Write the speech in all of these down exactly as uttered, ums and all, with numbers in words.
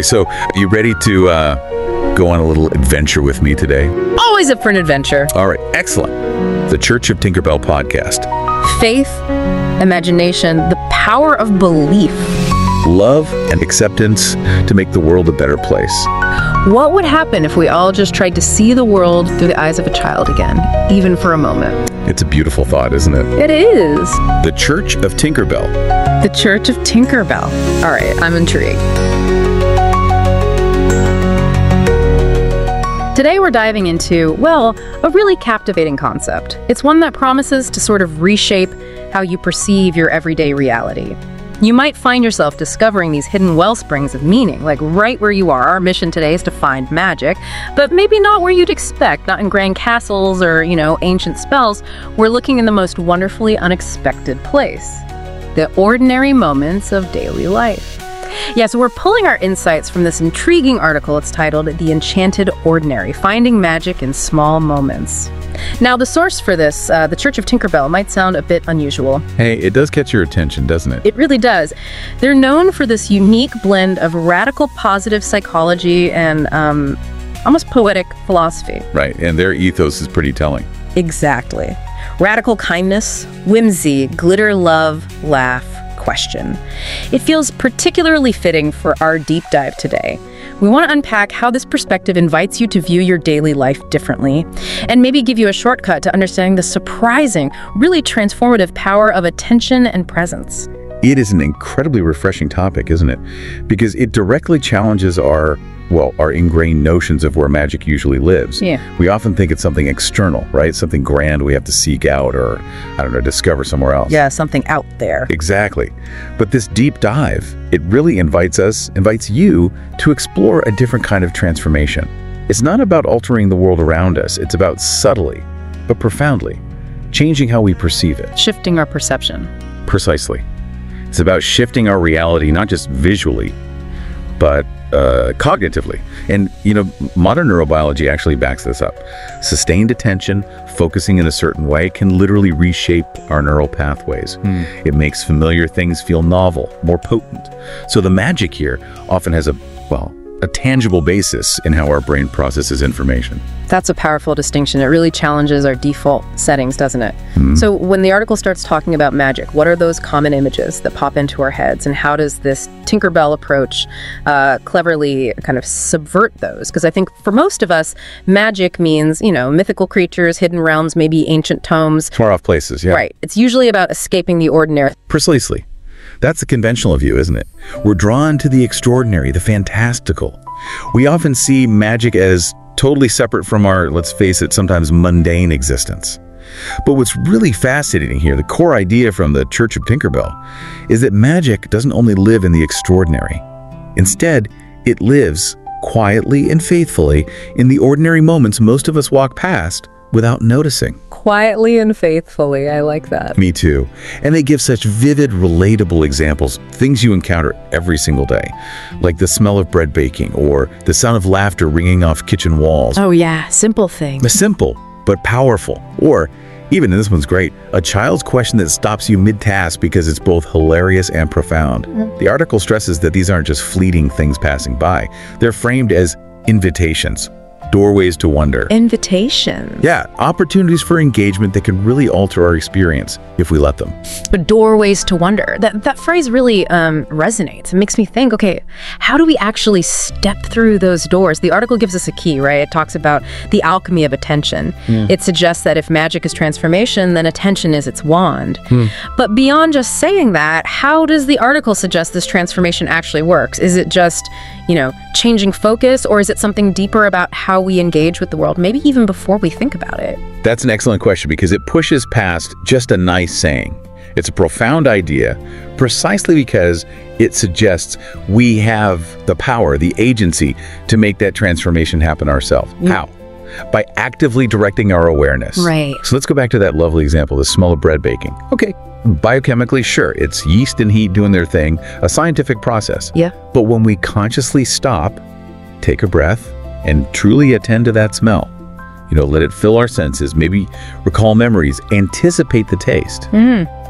Okay, so are you ready to uh, go on a little adventure with me today? Always up for an adventure. All right, excellent. The Church of Tinkerbell podcast. Faith, imagination, the power of belief. Love and acceptance to make the world a better place. What would happen if we all just tried to see the world through the eyes of a child again, even for a moment? It's a beautiful thought, isn't it? It is. The Church of Tinkerbell. The Church of Tinkerbell. All right, I'm intrigued. Today we're diving into, well, a really captivating concept. It's one that promises to sort of reshape how you perceive your everyday reality. You might find yourself discovering these hidden wellsprings of meaning, like right where you are. Our mission today is to find magic, but maybe not where you'd expect, not in grand castles or, you know, ancient spells. We're looking in the most wonderfully unexpected place, the ordinary moments of daily life. Yeah, so we're pulling our insights from this intriguing article. It's titled The Enchanted Ordinary, Finding Magic in Small Moments. Now, the source for this, uh, the Church of Tinkerbell, might sound a bit unusual. Hey, it does catch your attention, doesn't it? It really does. They're known for this unique blend of radical positive psychology and um, almost poetic philosophy. Right, and their ethos is pretty telling. Exactly. Radical kindness, whimsy, glitter, love, laugh, question. It feels particularly fitting for our deep dive today. We want to unpack how this perspective invites you to view your daily life differently, and maybe give you a shortcut to understanding the surprising, really transformative power of attention and presence. It is an incredibly refreshing topic, isn't it? Because it directly challenges our, well, our ingrained notions of where magic usually lives. Yeah. We often think it's something external, right? Something grand we have to seek out or, I don't know, discover somewhere else. Yeah, something out there. Exactly. But this deep dive, it really invites us, invites you to explore a different kind of transformation. It's not about altering the world around us. It's about subtly, but profoundly, changing how we perceive it. Shifting our perception. Precisely. It's about shifting our reality, not just visually, but uh, cognitively. And, you know, modern neurobiology actually backs this up. Sustained attention, focusing in a certain way, can literally reshape our neural pathways. Hmm. It makes familiar things feel novel, more potent. So the magic here often has a, well, a tangible basis in how our brain processes information. That's a powerful distinction. It really challenges our default settings, doesn't it? Mm-hmm. So when the article starts talking about magic, what are those common images that pop into our heads, and how does this Tinkerbell approach uh, cleverly kind of subvert those? Because I think for most of us, magic means, you know, mythical creatures, hidden realms, maybe ancient tomes. Far off places, yeah. Right. It's usually about escaping the ordinary. Precisely. That's the conventional view, isn't it? We're drawn to the extraordinary, the fantastical. We often see magic as totally separate from our, let's face it, sometimes mundane existence. But what's really fascinating here, the core idea from the Church of Tinkerbell, is that magic doesn't only live in the extraordinary. Instead, it lives quietly and faithfully in the ordinary moments most of us walk past without noticing. Quietly and faithfully. I like that. Me too. And they give such vivid, relatable examples, things you encounter every single day, like the smell of bread baking or the sound of laughter ringing off kitchen walls. Oh yeah, simple things. A simple but powerful. Or, even, and this one's great, a child's question that stops you mid-task because it's both hilarious and profound. Mm-hmm. The article stresses that these aren't just fleeting things passing by. They're framed as invitations. Doorways to wonder. Invitations. Yeah, opportunities for engagement that can really alter our experience if we let them. But doorways to wonder. That that phrase really um, resonates. It makes me think, okay, how do we actually step through those doors? The article gives us a key, right? It talks about the alchemy of attention. Mm. It suggests that if magic is transformation, then attention is its wand. Mm. But beyond just saying that, how does the article suggest this transformation actually works? Is it just, you know, changing focus, or is it something deeper about how we engage with the world, maybe even before we think about it? That's an excellent question, because it pushes past just a nice saying. It's a profound idea, precisely because it suggests we have the power, the agency to make that transformation happen ourselves. Mm. How? By actively directing our awareness. Right. So let's go back to that lovely example, the smell of bread baking. Okay, biochemically, sure, it's yeast and heat doing their thing, a scientific process. Yeah. But when we consciously stop, take a breath, and truly attend to that smell, you know, let it fill our senses, maybe recall memories, anticipate the taste. Mm.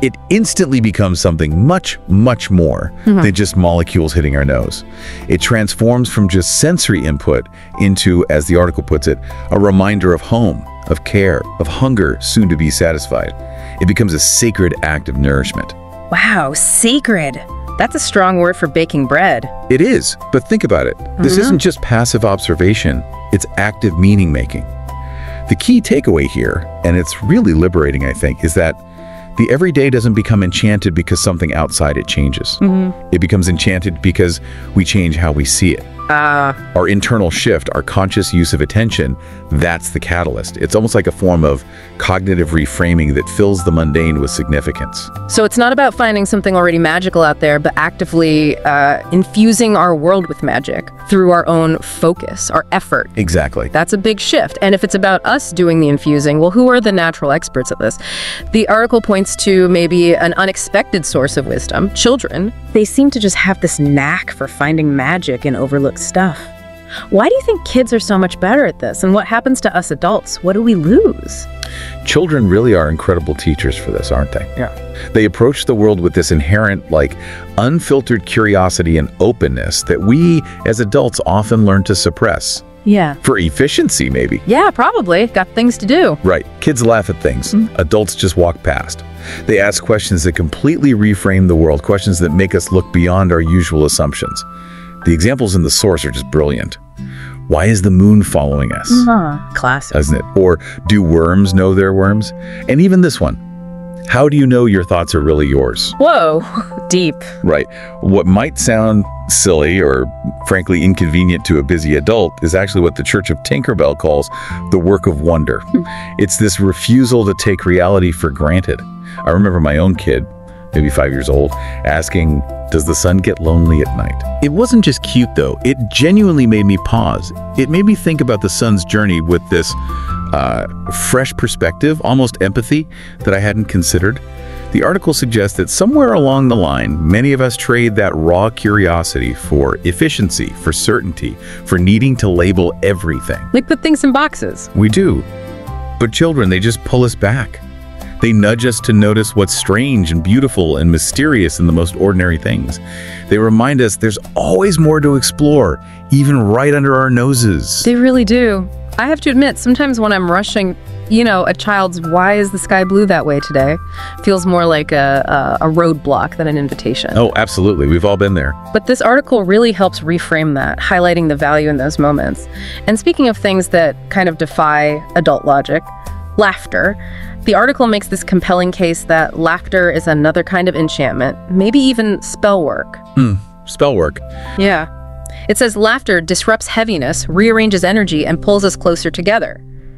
it instantly becomes something much, much more Mhm. than just molecules hitting our nose. It transforms from just sensory input into, as the article puts it, a reminder of home, of care, of hunger soon to be satisfied. It becomes a sacred act of nourishment. Wow, sacred. That's a strong word for baking bread. It is, but think about it. This Mhm. isn't just passive observation, it's active meaning making. The key takeaway here, and it's really liberating, I think, is that the everyday doesn't become enchanted because something outside it changes. Mhm. It becomes enchanted because we change how we see it. Ah, Our internal shift, our conscious use of attention, that's the catalyst. It's almost like a form of cognitive reframing that fills the mundane with significance. so it's not about finding something already magical out there, but actively uh, infusing our world with magic through our own focus, our effort. Exactly. That's a big shift. And if it's about us doing the infusing, well, who are the natural experts at this? The article points to maybe an unexpected source of wisdom, children. They seem to just have this knack for finding magic in overlooked stuff. Why do you think kids are so much better at this? And what happens to us adults? What do we lose? Children really are incredible teachers for this, aren't they? Yeah. They approach the world with this inherent, like, unfiltered curiosity and openness that we, as adults, often learn to suppress. Yeah. For efficiency, maybe. Yeah, probably. Got things to do. Right. Kids laugh at things. Mm. Adults just walk past. They ask questions that completely reframe the world, questions that make us look beyond our usual assumptions. The examples in the source are just brilliant. Why is the moon following us? Huh. Classic. Doesn't it? Or do worms know they're worms? And even this one. How do you know your thoughts are really yours? Whoa. Deep. Right. What might sound silly or frankly inconvenient to a busy adult is actually what the Church of Tinkerbell calls the work of wonder. It's this refusal to take reality for granted. I remember my own kid, maybe five years old, asking, does the sun get lonely at night? It wasn't just cute, though. It genuinely made me pause. It made me think about the sun's journey with this uh, fresh perspective, almost empathy, that I hadn't considered. The article suggests that somewhere along the line, many of us trade that raw curiosity for efficiency, for certainty, for needing to label everything. Like put things in boxes. We do. But children, they just pull us back. They nudge us to notice what's strange and beautiful and mysterious in the most ordinary things. They remind us there's always more to explore, even right under our noses. They really do. I have to admit, sometimes when I'm rushing, you know, a child's "why is the sky blue that way today?" feels more like a, a, a roadblock than an invitation. Oh, absolutely. We've all been there. But this article really helps reframe that, highlighting the value in those moments. And speaking of things that kind of defy adult logic, laughter. The article makes this compelling case that laughter is another kind of enchantment, maybe even spell work. Hmm. Spell work. Yeah. It says laughter disrupts heaviness, rearranges energy, and pulls us closer together.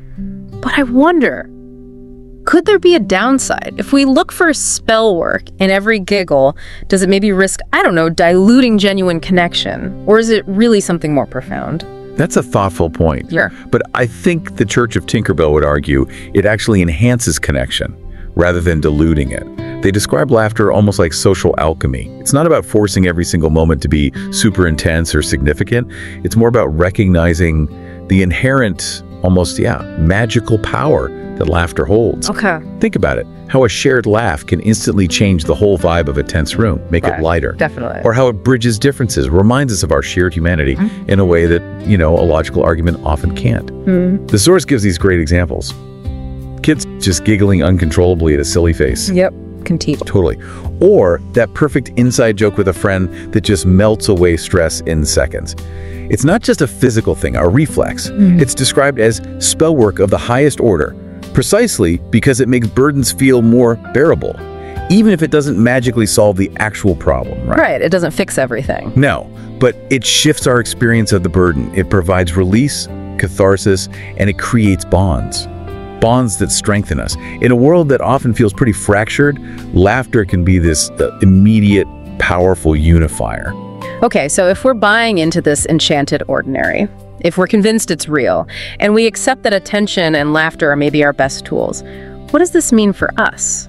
But I wonder, could there be a downside? If we look for spell work in every giggle, does it maybe risk, I don't know, diluting genuine connection? Or is it really something more profound? That's a thoughtful point. Yeah. But I think the Church of Tinkerbell would argue it actually enhances connection rather than diluting it. They describe laughter almost like social alchemy. It's not about forcing every single moment to be super intense or significant. It's more about recognizing the inherent, almost, yeah, magical power that laughter holds. Okay. Think about it. How a shared laugh can instantly change the whole vibe of a tense room, make Right. it lighter. Definitely. Or how it bridges differences, reminds us of our shared humanity Mhm. in a way that, you know, a logical argument often can't. Mm. The source gives these great examples. Kids just giggling uncontrollably at a silly face. Yep. Conti- Totally. Or that perfect inside joke with a friend that just melts away stress in seconds. It's not just a physical thing, a reflex. Mhm. It's described as spell work of the highest order, precisely because it makes burdens feel more bearable, even if it doesn't magically solve the actual problem, right? Right. It doesn't fix everything. No, but it shifts our experience of the burden. It provides release, catharsis, and it creates bonds. Bonds that strengthen us. In a world that often feels pretty fractured, laughter can be this uh, immediate, powerful unifier. Okay, so if we're buying into this enchanted ordinary, if we're convinced it's real, and we accept that attention and laughter are maybe our best tools, what does this mean for us?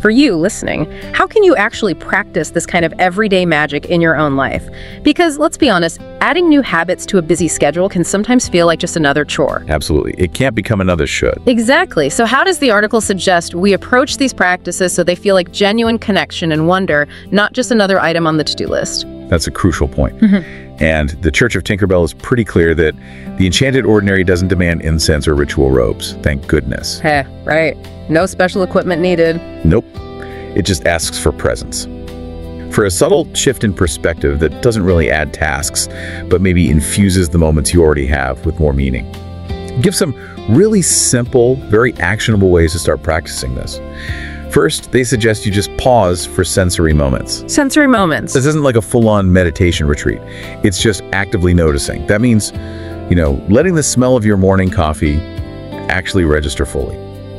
For you listening, how can you actually practice this kind of everyday magic in your own life? Because let's be honest, adding new habits to a busy schedule can sometimes feel like just another chore. Absolutely. It can't become another should. Exactly. So how does the article suggest we approach these practices so they feel like genuine connection and wonder, not just another item on the to-do list? That's a crucial point. Mm-hmm. And the Church of Tinkerbell is pretty clear that the Enchanted Ordinary doesn't demand incense or ritual robes. Thank goodness. Heh, right. No special equipment needed. Nope. It just asks for presence. For a subtle shift in perspective that doesn't really add tasks, but maybe infuses the moments you already have with more meaning. Give some really simple, very actionable ways to start practicing this. First, they suggest you just pause for sensory moments. Sensory moments. This isn't like a full-on meditation retreat. It's just actively noticing. That means, you know, letting the smell of your morning coffee actually register fully.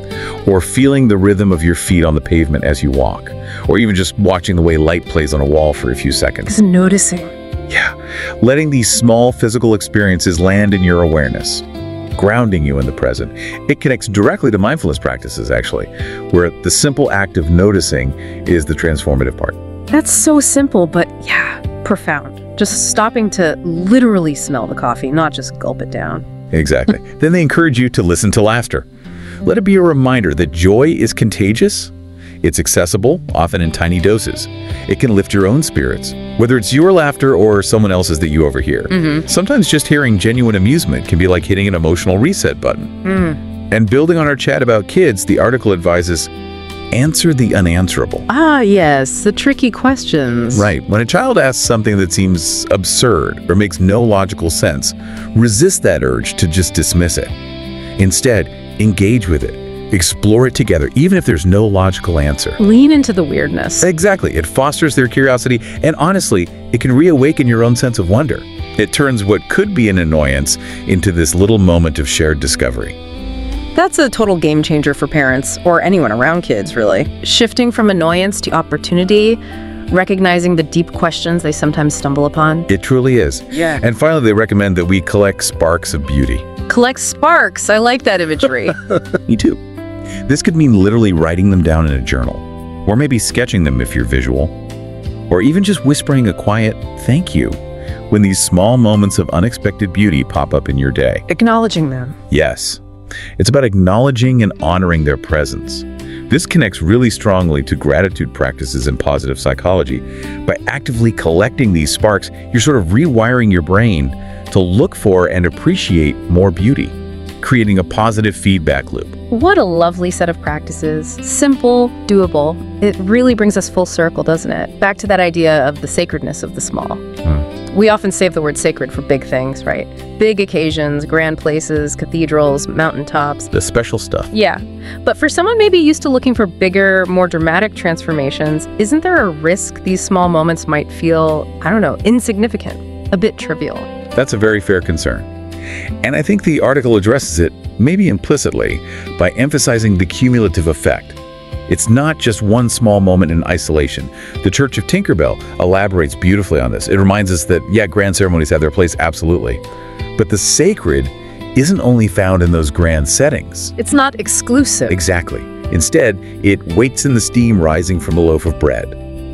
Or feeling the rhythm of your feet on the pavement as you walk. Or even just watching the way light plays on a wall for a few seconds. Just noticing. Yeah. Letting these small physical experiences land in your awareness. Grounding you in the present. It connects directly to mindfulness practices, actually, where the simple act of noticing is the transformative part. That's so simple, but yeah, profound. Just stopping to literally smell the coffee, not just gulp it down. Exactly. Then they encourage you to listen to laughter. Let it be a reminder that joy is contagious. It's accessible, often in tiny doses. It can lift your own spirits, whether it's your laughter or someone else's that you overhear. Mm-hmm. Sometimes just hearing genuine amusement can be like hitting an emotional reset button. Mm. And building on our chat about kids, the article advises, answer the unanswerable. Ah, yes, the tricky questions. Right. When a child asks something that seems absurd or makes no logical sense, resist that urge to just dismiss it. Instead, engage with it. Explore it together, even if there's no logical answer. Lean into the weirdness. Exactly. It fosters their curiosity, and honestly, it can reawaken your own sense of wonder. It turns what could be an annoyance into this little moment of shared discovery. That's a total game changer for parents, or anyone around kids, really. Shifting from annoyance to opportunity, recognizing the deep questions they sometimes stumble upon. It truly is. Yeah. And finally, they recommend that we collect sparks of beauty. Collect sparks. I like that imagery. Me too. This could mean literally writing them down in a journal, or maybe sketching them if you're visual, or even just whispering a quiet thank you when these small moments of unexpected beauty pop up in your day. Acknowledging them. Yes. It's about acknowledging and honoring their presence. This connects really strongly to gratitude practices in positive psychology. By actively collecting these sparks, you're sort of rewiring your brain to look for and appreciate more beauty, creating a positive feedback loop. What a lovely set of practices. Simple, doable. It really brings us full circle, doesn't it? Back to that idea of the sacredness of the small. Hmm. We often save the word sacred for big things, right? Big occasions, grand places, cathedrals, mountaintops. The special stuff. Yeah. But for someone maybe used to looking for bigger, more dramatic transformations, isn't there a risk these small moments might feel, I don't know, insignificant, a bit trivial? That's a very fair concern. And I think the article addresses it, maybe implicitly, by emphasizing the cumulative effect. It's not just one small moment in isolation. The Church of Tinkerbell elaborates beautifully on this. It reminds us that, yeah, grand ceremonies have their place, absolutely. But the sacred isn't only found in those grand settings. It's not exclusive. Exactly. Instead, it waits in the steam rising from a loaf of bread.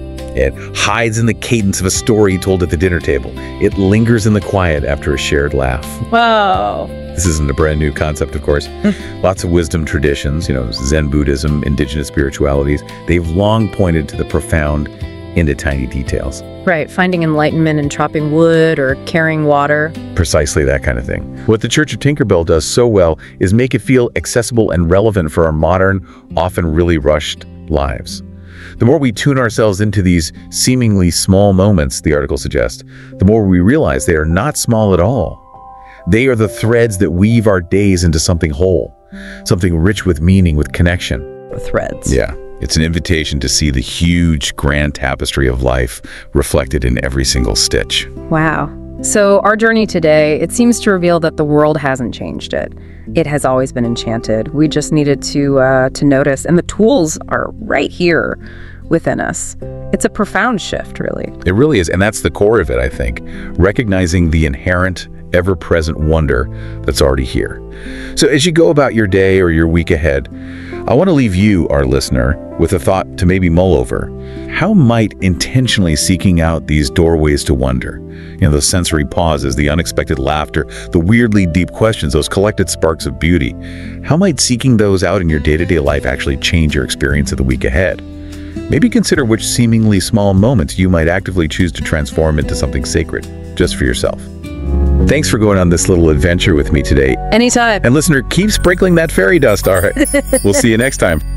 It hides in the cadence of a story told at the dinner table. It lingers in the quiet after a shared laugh. Whoa. This isn't a brand new concept, of course. Lots of wisdom traditions, you know, Zen Buddhism, indigenous spiritualities, they've long pointed to the profound into tiny details. Right, finding enlightenment in chopping wood or carrying water. Precisely that kind of thing. What the Church of Tinkerbell does so well is make it feel accessible and relevant for our modern, often really rushed lives. The more we tune ourselves into these seemingly small moments, the article suggests, the more we realize they are not small at all. They are the threads that weave our days into something whole, something rich with meaning, with connection. The threads. Yeah. It's an invitation to see the huge, grand tapestry of life reflected in every single stitch. Wow. So our journey today, it seems to reveal that the world hasn't changed it. It has always been enchanted. We just needed to uh, to notice, and the tools are right here within us. It's a profound shift, really. It really is, and that's the core of it, I think. Recognizing the inherent ever-present wonder that's already here. So as you go about your day or your week ahead, I want to leave you, our listener, with a thought to maybe mull over. How might intentionally seeking out these doorways to wonder, you know, those sensory pauses, the unexpected laughter, the weirdly deep questions, those collected sparks of beauty, how might seeking those out in your day-to-day life actually change your experience of the week ahead? Maybe consider which seemingly small moments you might actively choose to transform into something sacred, just for yourself. Thanks for going on this little adventure with me today. Anytime. And listener, keep sprinkling that fairy dust, all right? We'll see you next time.